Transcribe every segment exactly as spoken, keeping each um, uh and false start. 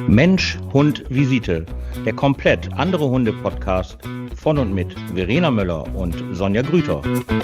Mensch, Hund, Visite. Der komplett andere Hunde-Podcast von und mit Verena Möller und Sonja Grüter.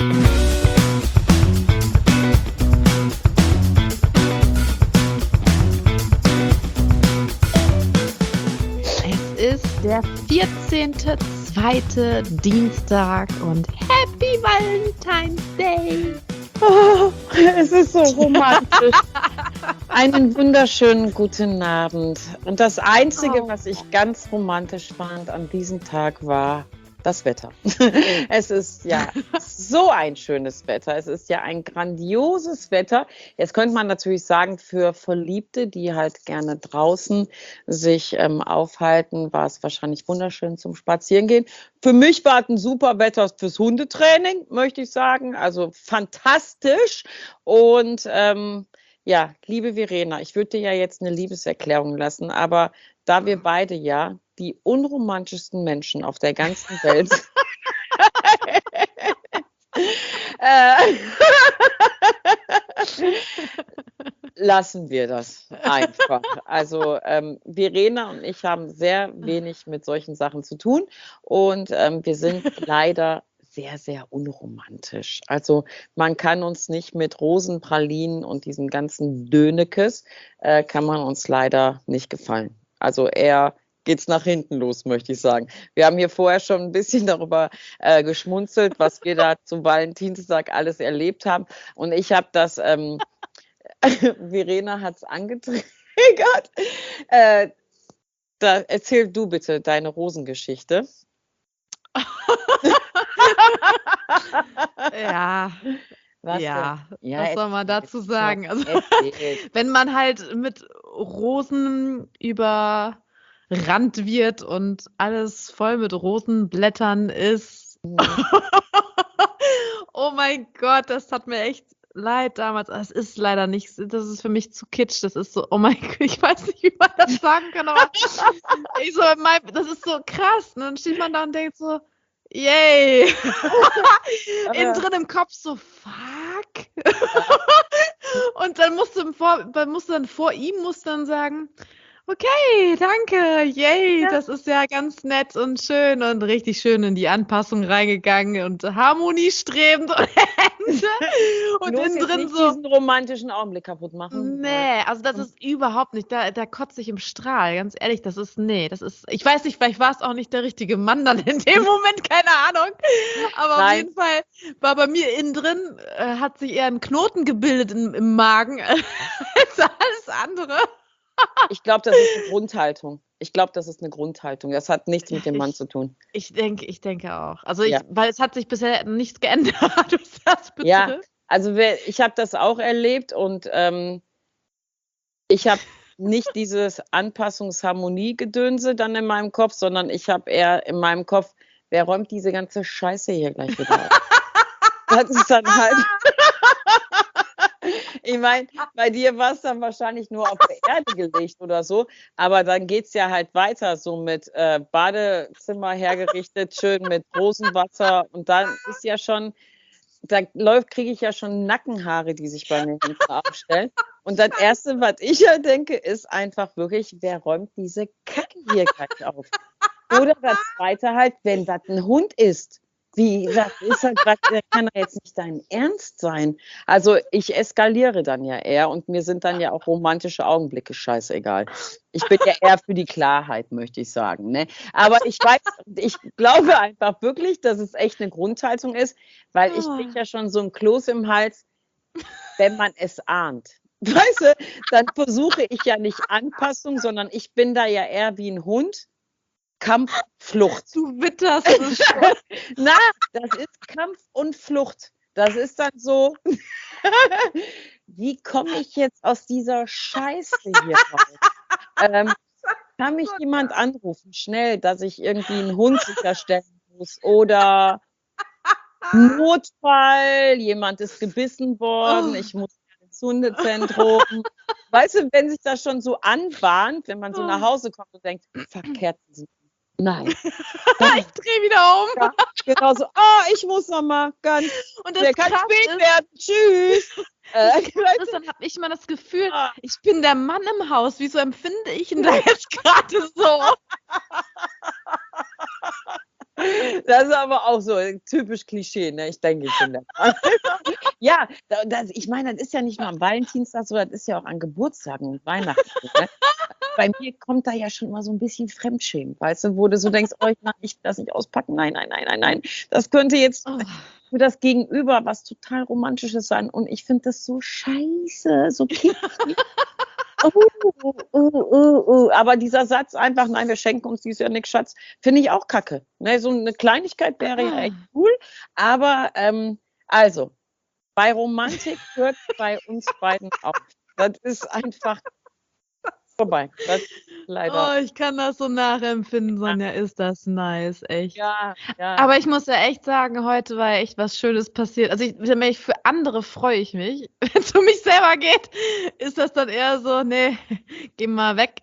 Es ist der vierzehnte zweite Dienstag und Happy Valentine's Day! Oh, es ist so romantisch. Einen wunderschönen guten Abend. Und das Einzige, Oh. was ich ganz romantisch fand an diesem Tag, war das Wetter. Es ist ja so ein schönes Wetter. Es ist ja ein grandioses Wetter. Jetzt könnte man natürlich sagen, für Verliebte, die halt gerne draußen sich ähm, aufhalten, war es wahrscheinlich wunderschön zum Spazierengehen. Für mich war es ein super Wetter fürs Hundetraining, möchte ich sagen. Also fantastisch. Und ähm, ja, liebe Verena, ich würde dir ja jetzt eine Liebeserklärung lassen, aber da wir beide ja die unromantischsten Menschen auf der ganzen Welt äh, lassen wir das einfach. Also ähm, Verena und ich haben sehr wenig mit solchen Sachen zu tun und ähm, wir sind leider sehr, sehr unromantisch. Also man kann uns nicht mit Rosenpralinen und diesem ganzen Dönekes, äh, kann man uns leider nicht gefallen. Also eher geht's nach hinten los, möchte ich sagen. Wir haben hier vorher schon ein bisschen darüber äh, geschmunzelt, was wir da zum Valentinstag alles erlebt haben. Und ich habe das, ähm, Verena hat es angetriggert. Äh, da, erzähl du bitte deine Rosengeschichte. Ja, Was ja, denn? Ja, was soll man erzähl, dazu sagen? Also, erzähl. wenn man halt mit Rosen überrannt wird und alles voll mit Rosenblättern ist. Oh mein Gott, das tat mir echt leid damals. Es ist leider nicht, das ist für mich zu kitsch. Das ist so, oh mein Gott, ich weiß nicht, wie man das sagen kann, aber ich so, mein, das ist so krass. Und dann steht man da und denkt so, yay. Innen drin im Kopf so, fuck. Und dann musst du, im vor, dann musst du dann vor ihm musst dann sagen, okay, danke, yay, Ja. das ist ja ganz nett und schön und richtig schön in die Anpassung reingegangen und harmoniestrebend und, und Bloß innen jetzt drin nicht so, diesen romantischen Augenblick kaputt machen. nee, also das ist überhaupt nicht, da, da kotze ich im Strahl, ganz ehrlich, das ist, nee, das ist, ich weiß nicht, vielleicht war es auch nicht der richtige Mann dann in dem Moment, keine Ahnung, aber auf Nein. jeden Fall war bei mir innen drin, äh, hat sich eher ein Knoten gebildet im, im Magen als alles andere. Ich glaube, das ist eine Grundhaltung. Ich glaube, das ist eine Grundhaltung. Das hat nichts mit dem Mann Ich- zu tun. Ich denke, ich denke auch. Also Ja. ich, weil es hat sich bisher nichts geändert, was das betrifft. Ja, also wer- ich habe das auch erlebt und ähm, ich habe nicht dieses Anpassungsharmonie-Gedönse dann in meinem Kopf, sondern ich habe eher in meinem Kopf, wer räumt diese ganze Scheiße hier gleich wieder auf? Das ist dann halt. Ich meine, bei dir war es dann wahrscheinlich nur auf der Erde gelegt oder so, aber dann geht es ja halt weiter, so mit äh, Badezimmer hergerichtet, schön mit Rosenwasser und dann ist ja schon, da läuft, kriege ich ja schon Nackenhaare, die sich bei mir hinten aufstellen. Und das Erste, was ich ja denke, ist einfach wirklich, wer räumt diese Kacke hier gleich auf? Oder das Zweite halt, wenn das ein Hund ist. Wie, das ist halt, was, das kann doch jetzt nicht dein Ernst sein. Also ich eskaliere dann ja eher und mir sind dann ja auch romantische Augenblicke scheißegal. Ich bin ja eher für die Klarheit, möchte ich sagen. Ne? Aber ich weiß, ich glaube einfach wirklich, dass es echt eine Grundhaltung ist, weil ich kriege ja schon so ein Kloß im Hals, wenn man es ahnt. Weißt du, dann versuche ich ja nicht Anpassung, sondern ich bin da ja eher wie ein Hund. Kampf, Flucht. Du witterst es schon. Na, das ist Kampf und Flucht. Das ist dann so, wie komme ich jetzt aus dieser Scheiße hier raus? Ähm, kann mich jemand anrufen, schnell, dass ich irgendwie einen Hund sicherstellen muss oder Notfall, jemand ist gebissen worden, Oh. ich muss ins Hundezentrum. Weißt du, wenn sich das schon so anbahnt, wenn man so nach Hause kommt und denkt, verkehrt. Nein. Ich drehe wieder um. Ja, genau so, oh, ich muss noch mal ganz, Und das der kann krass spät ist, werden, tschüss. Äh, ist, dann habe ich immer das Gefühl, Ah. ich bin der Mann im Haus. Wieso empfinde ich ihn da jetzt gerade so? Das ist aber auch so typisch Klischee, ne? Ich denke, ich bin der Mann. Ja, das, ich meine, das ist ja nicht nur am Valentinstag so, das ist ja auch an Geburtstagen und Weihnachten. Ne? Bei mir kommt da ja schon mal so ein bisschen Fremdschämen, weißt du, wo du so denkst, oh, ich, nein, ich will das nicht auspacken, nein, nein, nein, nein, nein. Das könnte jetzt Oh. für das Gegenüber was total Romantisches sein und ich finde das so scheiße, so kitschig. Uh, uh, uh, uh, uh. Aber dieser Satz einfach, nein, wir schenken uns dies Jahr nichts, Schatz, finde ich auch kacke. Ne, so eine Kleinigkeit wäre ja echt cool, aber ähm, also, bei Romantik hört bei uns beiden auf. Das ist einfach vorbei. Das ist leider. Oh, ich kann das so nachempfinden, Sonja, ist das nice, echt. Ja, ja. Aber ich muss ja echt sagen, heute war echt was Schönes passiert. Also ich, ich für andere freue ich mich. Wenn es um mich selber geht, ist das dann eher so, nee, geh mal weg.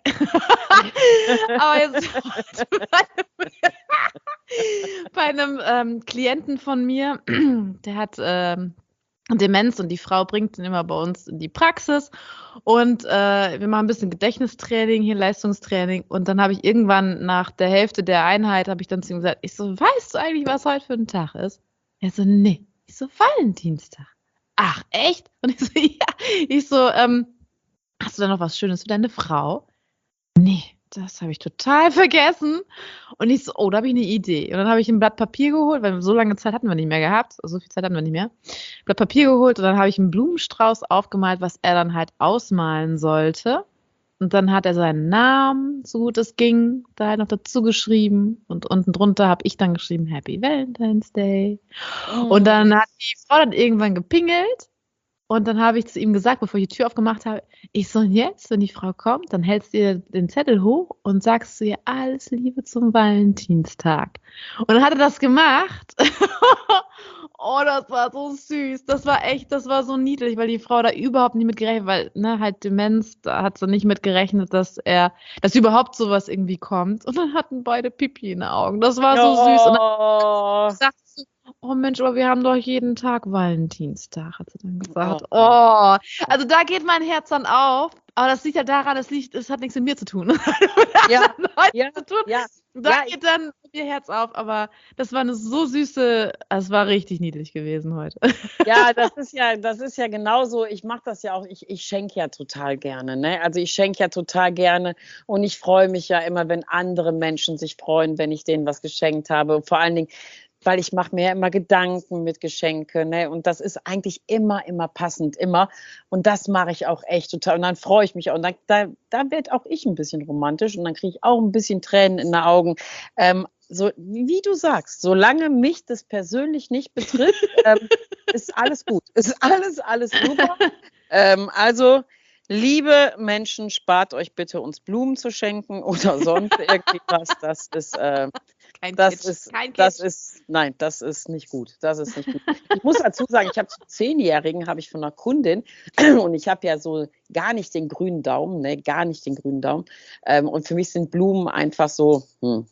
Aber jetzt heute bei einem, bei einem ähm, Klienten von mir, der hat ähm, Demenz und die Frau bringt ihn immer bei uns in die Praxis und äh, wir machen ein bisschen Gedächtnistraining, hier Leistungstraining und dann habe ich irgendwann nach der Hälfte der Einheit, habe ich dann zu ihm gesagt, ich so, weißt du eigentlich, was heute für ein Tag ist? Er so, nee. Ich so, Valentinstag. Ach, echt? Und ich so, ja. Ich so, ähm, hast du da noch was Schönes für deine Frau? Nee. Das habe ich total vergessen. Und ich so, oh, da habe ich eine Idee. Und dann habe ich ein Blatt Papier geholt, weil so lange Zeit hatten wir nicht mehr gehabt. So viel Zeit hatten wir nicht mehr. Blatt Papier geholt und dann habe ich einen Blumenstrauß aufgemalt, was er dann halt ausmalen sollte. Und dann hat er seinen Namen, so gut es ging, da halt noch dazu geschrieben. Und unten drunter habe ich dann geschrieben, Happy Valentine's Day. Mm. Und dann hat die Frau dann irgendwann gepingelt. Und dann habe ich zu ihm gesagt, bevor ich die Tür aufgemacht habe, ich so, und jetzt, wenn die Frau kommt, dann hältst du ihr den Zettel hoch und sagst zu ihr, alles Liebe zum Valentinstag. Und dann hat er das gemacht. Oh, das war so süß. Das war echt, das war so niedlich, weil die Frau da überhaupt nicht mit gerechnet, weil, ne, halt Demenz, da hat sie nicht mit gerechnet, dass er, dass überhaupt sowas irgendwie kommt. Und dann hatten beide Pipi in den Augen. Das war so süß. Und dann sagt sie, oh Mensch, aber wir haben doch jeden Tag Valentinstag, hat sie dann gesagt. Oh. Oh, also da geht mein Herz dann auf. Aber das liegt ja daran, es liegt, es hat nichts mit mir zu tun. Ja, hat ja, zu tun. ja. Da Ja, geht dann ihr Herz auf, aber das war eine so süße, es war richtig niedlich gewesen heute. Ja, das ist ja, das ist ja genauso. Ich mache das ja auch, ich, ich schenke ja total gerne. Ne? Also ich schenke ja total gerne und ich freue mich ja immer, wenn andere Menschen sich freuen, wenn ich denen was geschenkt habe. Und vor allen Dingen, weil ich mache mir ja immer Gedanken mit Geschenke, ne? Und das ist eigentlich immer, immer passend, immer. Und das mache ich auch echt total. Und dann freue ich mich auch. Und dann, da, da wird auch ich ein bisschen romantisch und dann kriege ich auch ein bisschen Tränen in den Augen. Ähm, so, wie du sagst, solange mich das persönlich nicht betrifft, ähm, ist alles gut. Ist alles, alles super. ähm, also, liebe Menschen, spart euch bitte, uns Blumen zu schenken oder sonst irgendwie was. Das ist... Äh, Kein Das Kitsch. ist, Kein das Kitsch. ist, nein, das ist nicht gut. Das ist nicht gut. Ich muss dazu sagen, ich habe zum Zehnjährigen habe ich von einer Kundin und ich habe ja so gar nicht den grünen Daumen, ne, gar nicht den grünen Daumen. Ähm, und für mich sind Blumen einfach so, hm,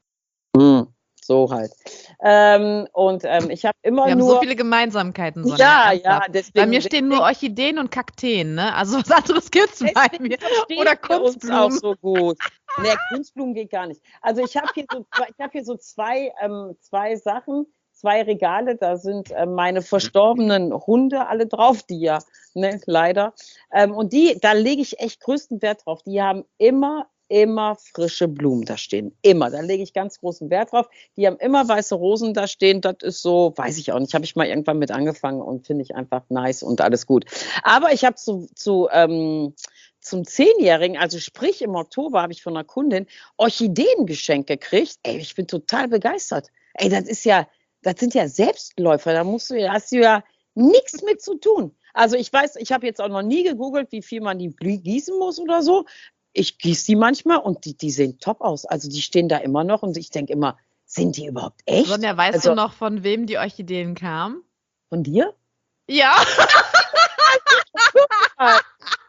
hm, so halt. Ähm, und ähm, ich habe immer Wir haben nur so viele Gemeinsamkeiten, Sonja. ja, ernsthaft. ja, deswegen, Bei mir stehen nur Orchideen und Kakteen, ne? Also was anderes gibt's bei deswegen mir. verstehen Oder wir uns auch Kunstblumen. so gut. Nee, Kunstblumen geht gar nicht. Also ich habe hier so, ich habe hier so zwei, ähm, zwei Sachen, zwei Regale, da sind äh, meine verstorbenen Hunde alle drauf, die ja, ne, leider. Ähm, und die, da lege ich echt größten Wert drauf. Die haben immer, immer frische Blumen da stehen. Immer. Da lege ich ganz großen Wert drauf. Die haben immer weiße Rosen da stehen. Das ist so, weiß ich auch nicht. Habe ich mal irgendwann mit angefangen und finde ich einfach nice und alles gut. Aber ich habe zu, zu ähm, zum Zehnjährigen, also sprich im Oktober, habe ich von einer Kundin Orchideengeschenk gekriegt. Ey, ich bin total begeistert. Ey, das ist ja, das sind ja Selbstläufer. Da musst du, da hast du ja nichts mit zu tun. Also ich weiß, ich habe jetzt auch noch nie gegoogelt, wie viel man die gießen muss oder so. Ich gieße die manchmal und die, die sehen top aus. Also die stehen da immer noch und ich denke immer, sind die überhaupt echt? Sonja, weißt also, du noch, von wem die Orchideen kamen? Von dir? Ja.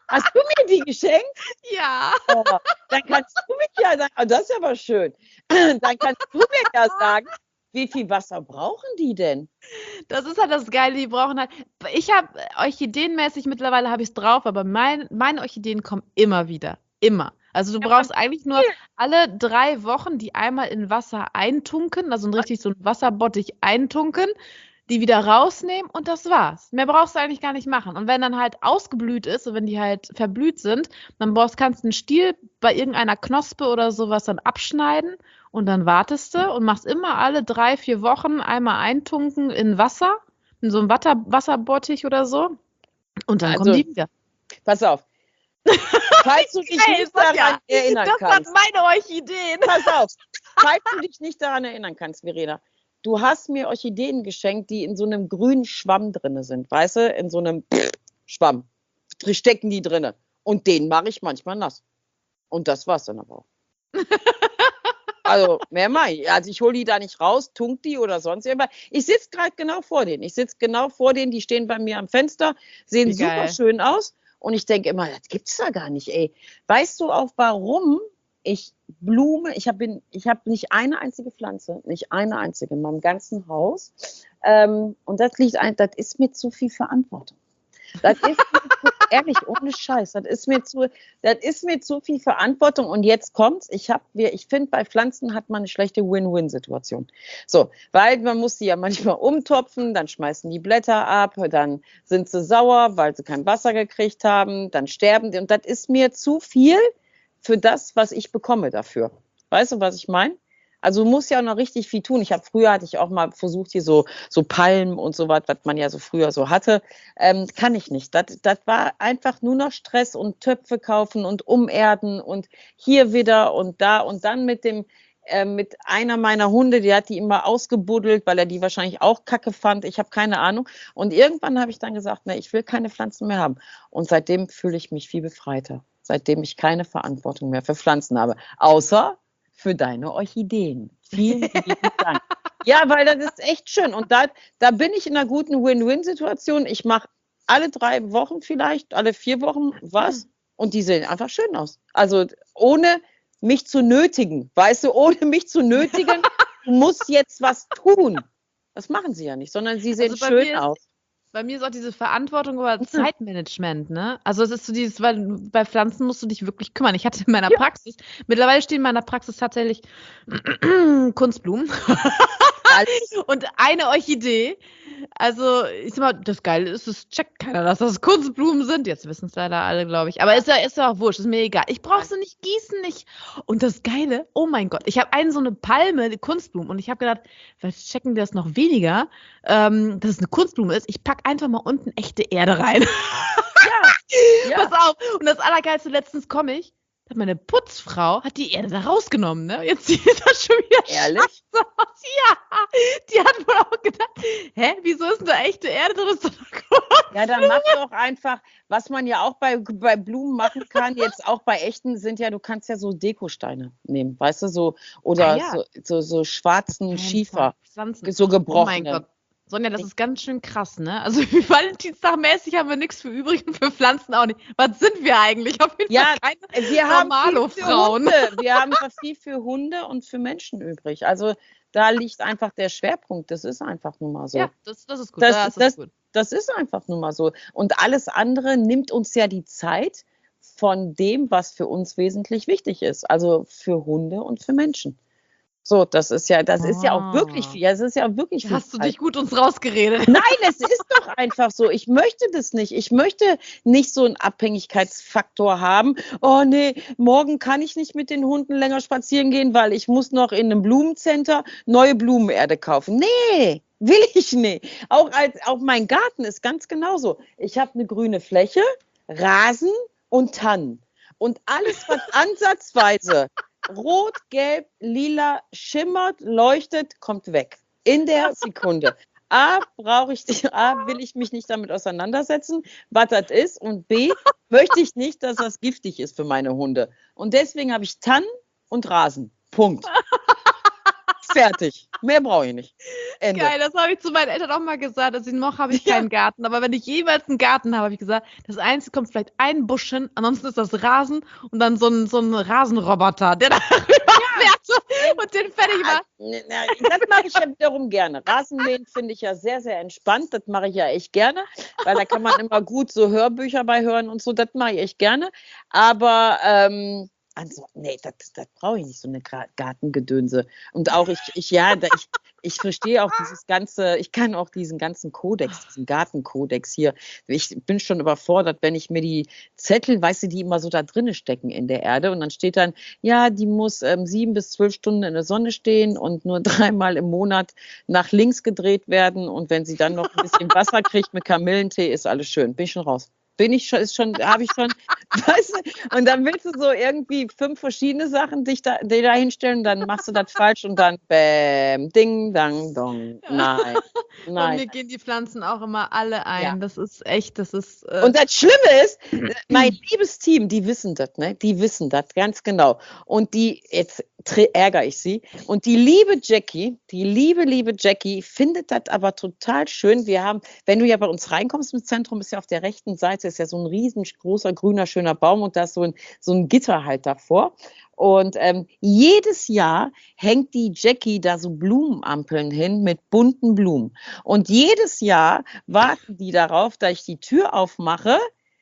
Hast du mir die geschenkt? Ja. Oh, dann kannst du mir ja sagen, oh, das ist aber schön. Dann kannst du mir ja sagen, wie viel Wasser brauchen die denn? Das ist halt das Geile, die brauchen halt. Ich habe orchideenmäßig mittlerweile habe ich es drauf, aber mein, meine Orchideen kommen immer wieder. Immer. Also du brauchst eigentlich nur alle drei Wochen die einmal in Wasser eintunken, also richtig so ein Wasserbottich eintunken, die wieder rausnehmen und das war's. Mehr brauchst du eigentlich gar nicht machen. Und wenn dann halt ausgeblüht ist und wenn die halt verblüht sind, dann brauchst, kannst du einen Stiel bei irgendeiner Knospe oder sowas dann abschneiden und dann wartest du und machst immer alle drei, vier Wochen einmal eintunken in Wasser, in so einem Wasser, Wasserbottich oder so und dann Also, kommen die wieder. Pass auf. Falls du dich Hey, nicht Sonja, daran erinnern das kannst. waren meine Orchideen. Pass auf. Falls du dich nicht daran erinnern kannst, Verena. Du hast mir Orchideen geschenkt, die in so einem grünen Schwamm drin sind. Weißt du, in so einem Schwamm. Stecken die drin. Und den mache ich manchmal nass. Und das war's dann aber auch. Also, mehr mache ich. Also, ich hole die da nicht raus, tunk die oder sonst irgendwas. Ich sitze gerade genau vor denen. Ich sitze genau vor denen, die stehen bei mir am Fenster, sehen Wie super geil. schön aus. Und ich denke immer, das gibt's da gar nicht, ey. Weißt du auch, warum ich Blume, ich habe ich hab nicht eine einzige Pflanze, nicht eine einzige in meinem ganzen Haus. Ähm, und das liegt ein, das ist mir zu viel Verantwortung. Das ist mir zu, ehrlich, ohne Scheiß, das ist mir zu, das ist mir zu viel Verantwortung. Und jetzt kommt's, ich habe, ich finde, bei Pflanzen hat man eine schlechte Win-Win-Situation. So, weil man muss die ja manchmal umtopfen, dann schmeißen die Blätter ab, dann sind sie sauer, weil sie kein Wasser gekriegt haben, dann sterben die. Und das ist mir zu viel für das, was ich bekomme dafür. Weißt du, was ich meine? Also muss ja auch noch richtig viel tun. Ich habe früher, hatte ich auch mal versucht, hier so, so Palmen und so was, was man ja so früher so hatte. Ähm, kann ich nicht. Das, das war einfach nur noch Stress und Töpfe kaufen und umerden und hier wieder und da und dann mit dem, äh, mit einer meiner Hunde, die hat die immer ausgebuddelt, weil er die wahrscheinlich auch kacke fand. Ich habe keine Ahnung. Und irgendwann habe ich dann gesagt, ne, ich will keine Pflanzen mehr haben. Und seitdem fühle ich mich viel befreiter. Seitdem ich keine Verantwortung mehr für Pflanzen habe. Außer für deine Orchideen. Vielen lieben Dank. Ja, weil das ist echt schön. Und da, da bin ich in einer guten Win-Win-Situation. Ich mache alle drei Wochen vielleicht, alle vier Wochen was. Und die sehen einfach schön aus. Also ohne mich zu nötigen. Weißt du, ohne mich zu nötigen, du musst jetzt was tun. Das machen sie ja nicht, sondern sie sehen Also bei mir schön ist- aus. Bei mir ist auch diese Verantwortung über Zeitmanagement, ne? Also es ist so dieses, weil bei Pflanzen musst du dich wirklich kümmern. Ich hatte in meiner Ja. Praxis, mittlerweile stehen in meiner Praxis tatsächlich Kunstblumen Alles. und eine Orchidee. Also ich sag mal, das Geile ist, es checkt keiner, dass das Kunstblumen sind. Jetzt wissen es leider alle, glaube ich. Aber ist ja, ist ja auch wurscht, ist mir egal. Ich brauche sie nicht gießen, nicht. Und das Geile, oh mein Gott, ich habe eine so eine Palme, die Kunstblumen. Und ich habe gedacht, vielleicht checken wir das noch weniger, ähm, dass es eine Kunstblume ist. Ich packe einfach mal unten echte Erde rein. Ja. Pass auf. Und das Allergeilste, letztens komme ich, hat meine Putzfrau hat die Erde da rausgenommen, ne? Jetzt sieht das schon wieder Ehrlich? scheiße aus. Ja, die hat wohl auch gedacht, hä, wieso ist denn da echte Erde drin? Ist doch gut. Ja, dann mach doch einfach, was man ja auch bei, bei Blumen machen kann, jetzt auch bei echten sind ja, du kannst ja so Dekosteine nehmen, weißt du, so, oder Ah, ja. so, so, so schwarzen Schiefer, Pflanzen. so Oh mein gebrochene. Gott. Sonja, das ist ganz schön krass, ne? Also wie Valentinstagmäßig haben wir nichts für übrig und für Pflanzen auch nicht. Was sind wir eigentlich? Auf jeden Ja, Fall keine wir haben viel für Normalo-Frauen. Hunde. Wir haben viel für Hunde und für Menschen übrig. Also da liegt einfach der Schwerpunkt. Das ist einfach nun mal so. Ja, das, das ist gut. Das- Das, ist das- gut. Das ist einfach nun mal so. Und alles andere nimmt uns ja die Zeit von dem, was für uns wesentlich wichtig ist. Also für Hunde und für Menschen. So, das ist ja, das ist ja auch wirklich viel. Ja, das ist ja auch wirklich viel. Hast du Zeit. dich gut uns rausgeredet? Nein, es ist doch einfach so. Ich möchte das nicht. Ich möchte nicht so einen Abhängigkeitsfaktor haben. Oh nee, morgen kann ich nicht mit den Hunden länger spazieren gehen, weil ich muss noch in einem Blumencenter neue Blumenerde kaufen. Nee, will ich nicht. Auch, als, auch mein Garten ist ganz genauso. Ich habe eine grüne Fläche, Rasen und Tannen. Und alles, was ansatzweise rot, gelb, lila schimmert, leuchtet, kommt weg. In der Sekunde. A, brauche ich, A, will ich mich nicht damit auseinandersetzen, was das ist. Und B, möchte ich nicht, dass das giftig ist für meine Hunde. Und deswegen habe ich Tannen und Rasen. Punkt. Fertig. Mehr brauche ich nicht. Ende. Geil, das habe ich zu meinen Eltern auch mal gesagt. Also noch habe ich keinen ja. Garten, aber wenn ich jeweils einen Garten habe, habe ich gesagt, das Einzige kommt vielleicht ein Busch hin, ansonsten ist das Rasen und dann so ein, so ein Rasenroboter, der da ja. und den fertig macht. Das mache ich ja wiederum gerne. Rasenmähen finde ich ja sehr, sehr entspannt. Das mache ich ja echt gerne, weil da kann man immer gut so Hörbücher bei hören und so. Das mache ich echt gerne. Aber ähm, also, nee, das, das brauche ich nicht, so eine Gartengedönse. Und auch ich, ich ja, da, ich, ich verstehe auch dieses ganze, ich kann auch diesen ganzen Kodex, diesen Gartenkodex hier. Ich bin schon überfordert, wenn ich mir die Zettel, weißt du, die immer so da drinnen stecken in der Erde. Und dann steht dann, ja, die muss ähm, sieben bis zwölf Stunden in der Sonne stehen und nur dreimal im Monat nach links gedreht werden. Und wenn sie dann noch ein bisschen Wasser kriegt mit Kamillentee, ist alles schön. Bin ich schon raus. Bin ich schon, ist schon, habe ich schon, weißt du, und dann willst du so irgendwie fünf verschiedene Sachen dich da, dir da hinstellen, dann machst du das falsch und dann bäm, ding, dang, dong. Nein, nein. Und mir gehen die Pflanzen auch immer alle ein. Ja. Das ist echt, das ist. Äh und das Schlimme ist, mein liebes Team, die wissen das, ne? Die wissen das ganz genau. Und die, jetzt ärgere ich sie. Und die liebe Jackie, die liebe, liebe Jackie, findet das aber total schön. Wir haben, wenn du ja bei uns reinkommst im Zentrum, ist ja auf der rechten Seite ist ja so ein riesengroßer, grüner, schöner Baum und da ist so ein, so ein Gitter halt davor. Und ähm, jedes Jahr hängt die Jackie da so Blumenampeln hin mit bunten Blumen. Und jedes Jahr warten die darauf, dass ich die Tür aufmache,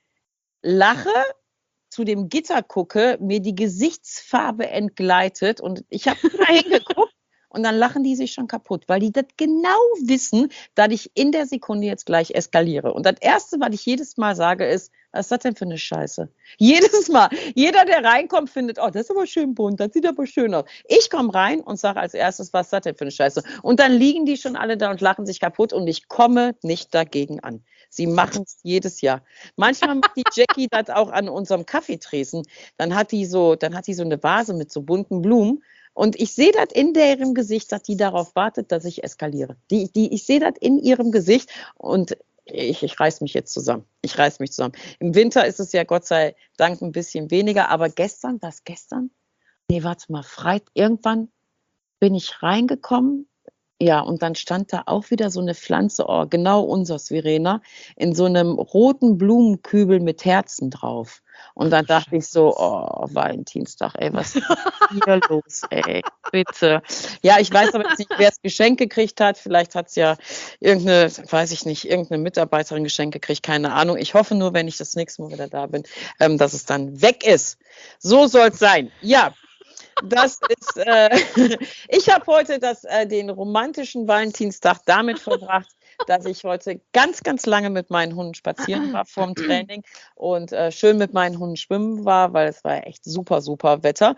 lache, zu dem Gitter gucke, mir die Gesichtsfarbe entgleitet und ich habe da hingeguckt und dann lachen die sich schon kaputt, weil die das genau wissen, dass ich in der Sekunde jetzt gleich eskaliere. Und das Erste, was ich jedes Mal sage, ist, was ist das denn für eine Scheiße? Jedes Mal. Jeder, der reinkommt, findet, oh, das ist aber schön bunt, das sieht aber schön aus. Ich komme rein und sage als erstes, was ist das denn für eine Scheiße? Und dann liegen die schon alle da und lachen sich kaputt und ich komme nicht dagegen an. Sie machen es jedes Jahr. Manchmal macht die Jackie das auch an unserem Kaffeetresen. Dann hat die so, dann hat die so eine Vase mit so bunten Blumen. Und ich sehe das in deren Gesicht, dass die darauf wartet, dass ich eskaliere. Die, die, ich sehe das in ihrem Gesicht und ich, ich reiß mich jetzt zusammen. Ich reiß mich zusammen. Im Winter ist es ja Gott sei Dank ein bisschen weniger, aber gestern, was gestern? Nee, warte mal, Freitag, irgendwann bin ich reingekommen. Ja, und dann stand da auch wieder so eine Pflanze, oh, genau unseres, Verena, in so einem roten Blumenkübel mit Herzen drauf. Und dann dachte ich so, oh, Valentinstag, ey, was ist hier los, ey, bitte. Ja, ich weiß aber jetzt nicht, wer das Geschenk gekriegt hat. Vielleicht hat es ja irgendeine, weiß ich nicht, irgendeine Mitarbeiterin Geschenk gekriegt, keine Ahnung. Ich hoffe nur, wenn ich das nächste Mal wieder da bin, ähm, dass es dann weg ist. So soll es sein. Ja. Das ist, äh, ich habe heute das, äh, den romantischen Valentinstag damit verbracht, dass ich heute ganz, ganz lange mit meinen Hunden spazieren war vorm Training und äh, schön mit meinen Hunden schwimmen war, weil es war echt super, super Wetter.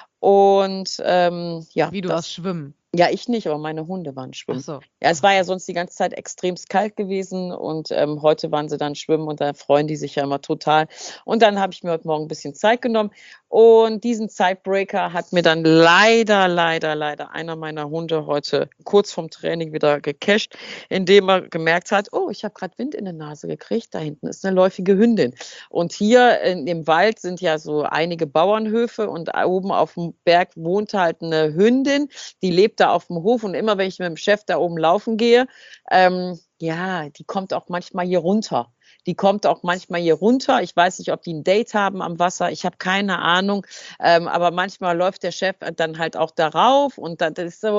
Und ähm, ja. Wie du das, warst schwimmen? Ja, ich nicht, aber meine Hunde waren schwimmen. Ach so. Ja, es war ja sonst die ganze Zeit extremst kalt gewesen und ähm, heute waren sie dann schwimmen und da freuen die sich ja immer total. Und dann habe ich mir heute Morgen ein bisschen Zeit genommen und diesen Zeitbreaker hat mir dann leider, leider, leider einer meiner Hunde heute kurz vorm Training wieder gecasht, indem er gemerkt hat, oh, ich habe gerade Wind in der Nase gekriegt, da hinten ist eine läufige Hündin. Und hier in, im Wald sind ja so einige Bauernhöfe und oben auf dem Berg wohnt halt eine Hündin, die lebt da auf dem Hof und immer, wenn ich mit dem Chef da oben laufen gehe, ähm, ja, die kommt auch manchmal hier runter. Die kommt auch manchmal hier runter. Ich weiß nicht, ob die ein Date haben am Wasser. Ich habe keine Ahnung. Ähm, aber manchmal läuft der Chef dann halt auch darauf und dann das ist so,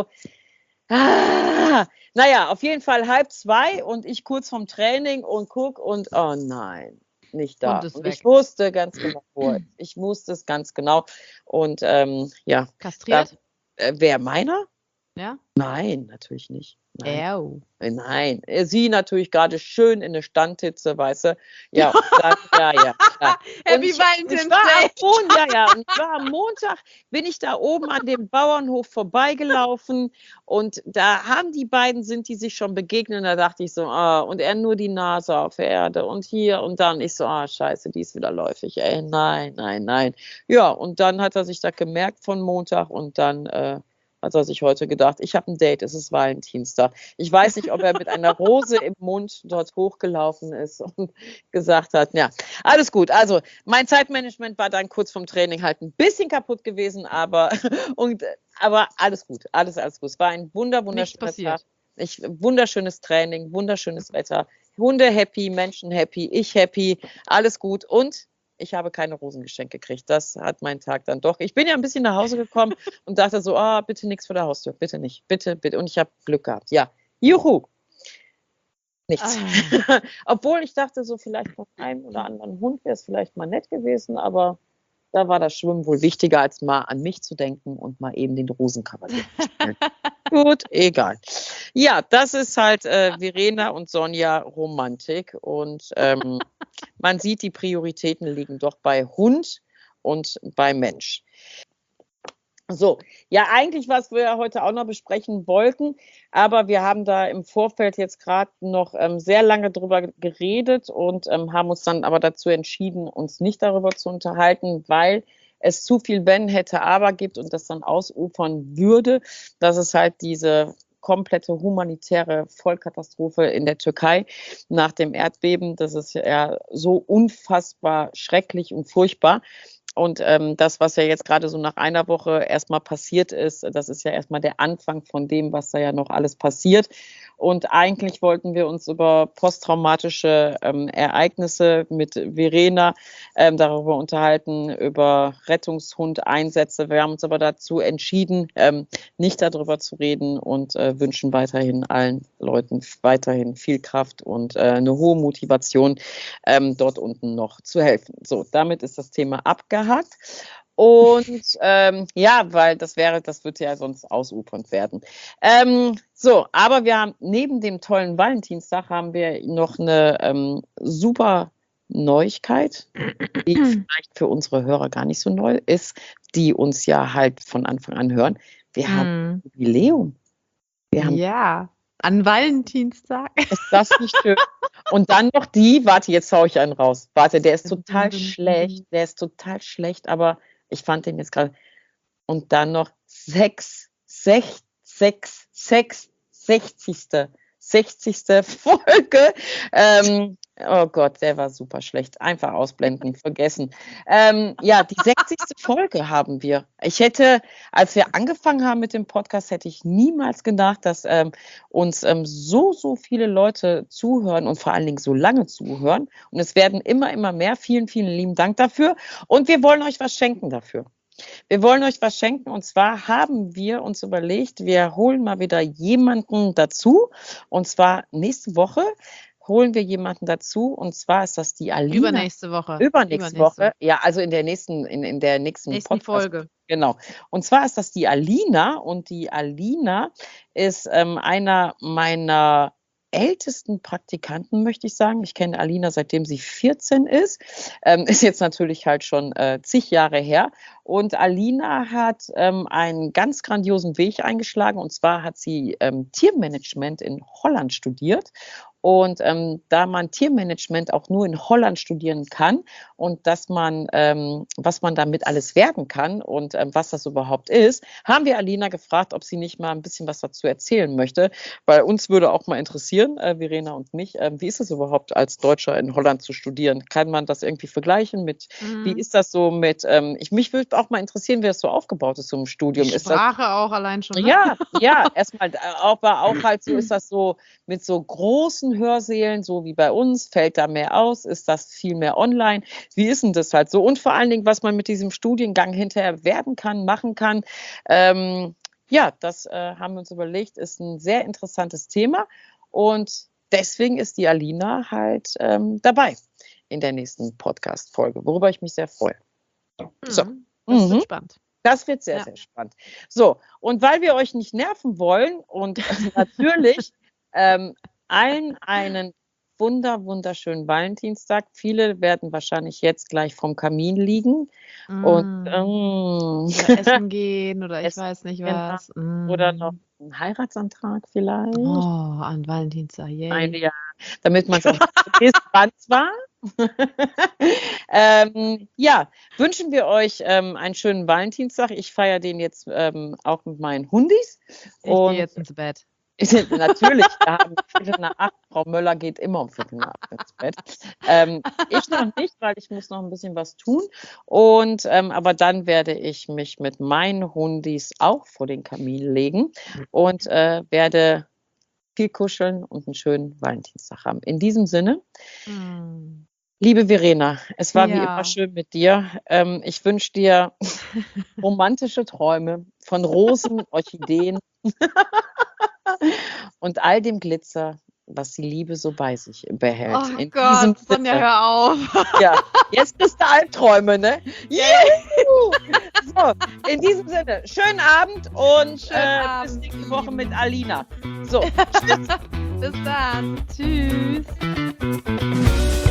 ah, naja, auf jeden Fall halb zwei und ich kurz vom Training und guck und oh nein, nicht da. Und, und ich wusste ganz genau, wo. Ich wusste es ganz genau. Und ähm, ja. Kastriert? Da, äh, wer, meiner? Ja? Nein, natürlich nicht. Nein. Ew. Nein, sie natürlich gerade schön in der Standhitze, weißt du. Ja, dann, ja, ja. ja. Happy ich, Valentine's ich war Day. am Montag, ja, ja, und ich war am Montag, bin ich da oben an dem Bauernhof vorbeigelaufen und da haben die beiden, sind die sich schon begegnet und da dachte ich so, ah, und er nur die Nase auf der Erde und hier und dann, ich so, ah, scheiße, die ist wieder läufig, ey, nein, nein, nein. Ja, und dann hat er sich da gemerkt von Montag und dann, äh, hat er sich heute gedacht, ich habe ein Date, es ist Valentinstag. Ich weiß nicht, ob er mit einer Rose im Mund dort hochgelaufen ist und gesagt hat, ja, alles gut. Also mein Zeitmanagement war dann kurz vom Training halt ein bisschen kaputt gewesen, aber, und, aber alles gut, alles, alles gut. Es war ein wunder, wunderschöner Tag. Ich, wunderschönes Training, wunderschönes Wetter, Hunde happy, Menschen happy, ich happy, alles gut und ich habe keine Rosen geschenkt gekriegt. Das hat mein Tag dann doch. Ich bin ja ein bisschen nach Hause gekommen und dachte so, ah, bitte nichts vor der Haustür, bitte nicht, bitte, bitte. Und ich habe Glück gehabt. Ja, juhu. Nichts. Ah. Obwohl ich dachte so, vielleicht von einem oder anderen Hund wäre es vielleicht mal nett gewesen, aber da war das Schwimmen wohl wichtiger, als mal an mich zu denken und mal eben den Rosenkavalier zu spielen. Gut, egal. Ja, das ist halt äh, Verena und Sonja Romantik und ähm, man sieht, die Prioritäten liegen doch bei Hund und bei Mensch. So, ja, eigentlich, was wir heute auch noch besprechen wollten, aber wir haben da im Vorfeld jetzt gerade noch ähm, sehr lange drüber geredet und ähm, haben uns dann aber dazu entschieden, uns nicht darüber zu unterhalten, weil es zu viel Wenn, hätte, aber gibt und das dann ausufern würde, dass es halt diese komplette humanitäre Vollkatastrophe in der Türkei nach dem Erdbeben, das ist ja so unfassbar schrecklich und furchtbar. Und ähm, das, was ja jetzt gerade so nach einer Woche erstmal passiert ist, das ist ja erstmal der Anfang von dem, was da ja noch alles passiert. Und eigentlich wollten wir uns über posttraumatische ähm, Ereignisse mit Verena ähm, darüber unterhalten, über Rettungshundeinsätze. Wir haben uns aber dazu entschieden, ähm, nicht darüber zu reden und äh, wünschen weiterhin allen Leuten weiterhin viel Kraft und äh, eine hohe Motivation, ähm, dort unten noch zu helfen. So, damit ist das Thema abgehakt. Und ähm, ja, weil das wäre, das würde ja sonst ausufernd werden. Ähm, so, aber wir haben neben dem tollen Valentinstag haben wir noch eine ähm, super Neuigkeit, die vielleicht für unsere Hörer gar nicht so neu ist, die uns ja halt von Anfang an hören. Wir haben ein Jubiläum. Wir haben ja, an Valentinstag. Ist das nicht schön? Und dann noch die, warte, jetzt hau ich einen raus. Warte, der ist total schlecht, der ist total schlecht, aber ich fand den jetzt gerade. Und dann noch sechs, sechs, sechs, sechs, sechzigste, sechzigste Folge. Ähm, oh Gott, der war super schlecht. Einfach ausblenden, vergessen. Ähm, ja, die sechzigste Folge haben wir. Ich hätte, als wir angefangen haben mit dem Podcast, hätte ich niemals gedacht, dass ähm, uns ähm, so, so viele Leute zuhören und vor allen Dingen so lange zuhören. Und es werden immer, immer mehr. Vielen, vielen lieben Dank dafür. Und wir wollen euch was schenken dafür. Wir wollen euch was schenken und zwar haben wir uns überlegt, wir holen mal wieder jemanden dazu und zwar nächste Woche holen wir jemanden dazu und zwar ist das die Alina. Übernächste Woche. Übernächste, Übernächste Woche, ja, also in der nächsten, in, in der nächsten, nächsten Podcast. Folge. Genau. Und zwar ist das die Alina und die Alina ist ähm, einer meiner ältesten Praktikanten, möchte ich sagen. Ich kenne Alina, seitdem sie vierzehn ist. Ähm, ist jetzt natürlich halt schon äh, zig Jahre her. Und Alina hat ähm, einen ganz grandiosen Weg eingeschlagen. Und zwar hat sie ähm, Tiermanagement in Holland studiert. Und ähm, da man Tiermanagement auch nur in Holland studieren kann und dass man, ähm, was man damit alles werden kann und ähm, was das überhaupt ist, haben wir Alina gefragt, ob sie nicht mal ein bisschen was dazu erzählen möchte, weil uns würde auch mal interessieren, äh, Verena und mich, äh, wie ist es überhaupt als Deutscher in Holland zu studieren? Kann man das irgendwie vergleichen mit, mhm. wie ist das so mit, ähm, ich, mich würde auch mal interessieren, wie das so aufgebaut ist, so im Studium. Die ist Sprache das, auch allein schon. Ne? Ja, ja, erstmal, aber auch halt so, ist das so mit so großen Hörsälen, so wie bei uns, fällt da mehr aus, ist das viel mehr online, wie ist denn das halt so und vor allen Dingen, was man mit diesem Studiengang hinterher werden kann, machen kann, ähm, ja, das äh, haben wir uns überlegt, ist ein sehr interessantes Thema und deswegen ist die Alina halt ähm, dabei in der nächsten Podcast-Folge, worüber ich mich sehr freue. So. Mhm, das mhm. wird spannend. Das wird sehr, ja. sehr spannend. So, und weil wir euch nicht nerven wollen und natürlich ähm, allen einen wunder, wunderschönen Valentinstag. Viele werden wahrscheinlich jetzt gleich vom Kamin liegen mm. und ähm, oder essen gehen oder ich essen, weiß nicht was. Genau. Mm. Oder noch einen Heiratsantrag vielleicht. Oh, an Valentinstag, yay. Ein Jahr, damit man es auch dran war. ähm, ja, wünschen wir euch ähm, einen schönen Valentinstag. Ich feiere den jetzt ähm, auch mit meinen Hundis. Ich gehe jetzt ins Bett. Natürlich, wir haben Viertel nach acht. Frau Möller geht immer um Viertel nach acht ins Bett. Ähm, ich noch nicht, weil ich muss noch ein bisschen was tun. Und ähm, aber dann werde ich mich mit meinen Hundis auch vor den Kamin legen und äh, werde viel kuscheln und einen schönen Valentinstag haben. In diesem Sinne, Hm. liebe Verena, es war wie Ja. immer schön mit dir. Ähm, ich wünsche dir romantische Träume von Rosen, Orchideen und all dem Glitzer, was die Liebe so bei sich behält. Oh In diesem Gott, Sonja, Sinne. hör auf. Ja, jetzt bist du Albträume, ne? Juhu! So, in diesem Sinne, schönen Abend und Schönen äh, Abend, bis nächste ihr Woche Lieben. mit Alina. So, tschüss. Bis dann. Tschüss.